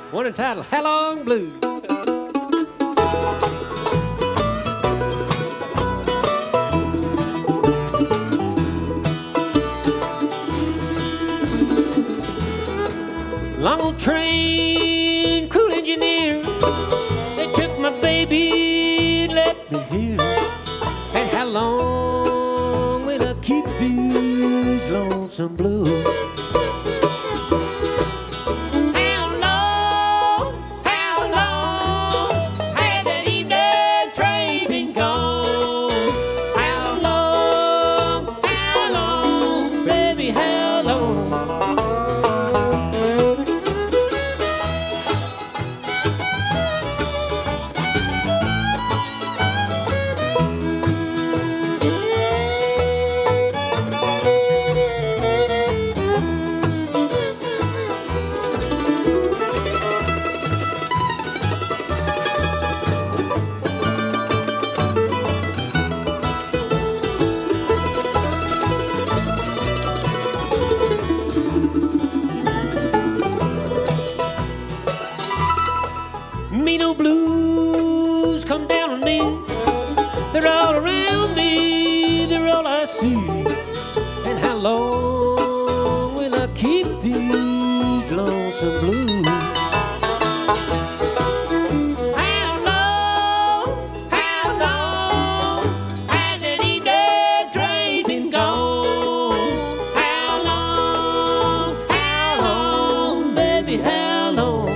One entitled How Long Blues. Long old train, cruel engineer, they took my baby and left me here. And how long will I keep these lonesome blues? How long has that evening train been gone? How long, baby, how long? Mean old blues come down on me. They're all around me, they're all I see. And how long will I keep these lonesome blues? How long has that evening train been gone? How long, baby, how long?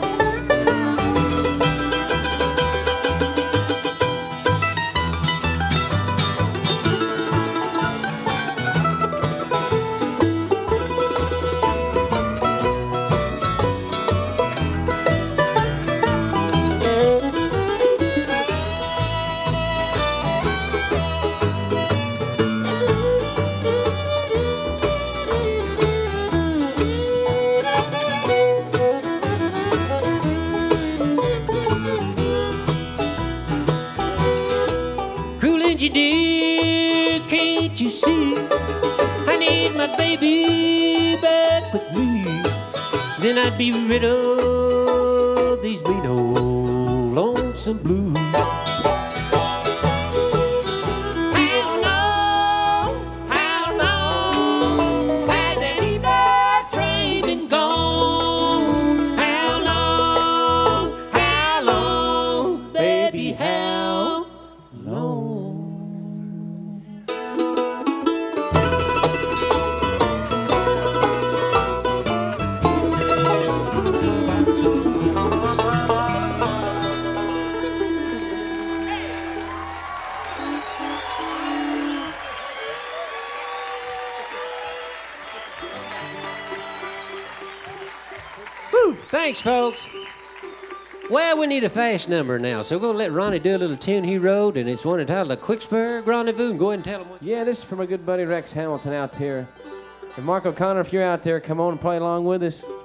Cruel engineer, can't you see? I need my baby back with me. Then I'd be rid of these mean old lonesome blues. How long has that evening train been gone? How long, baby, how long? Woo! Thanks, folks. Well, we need a fast number now, so we're going to let Ronnie do a little tune he wrote, and it's one entitled The Quicksburg Rendezvous. Go ahead and tell him what. Yeah, this is from my good buddy Rex Hamilton out here. And Mark O'Connor, if you're out there, come on and play along with us.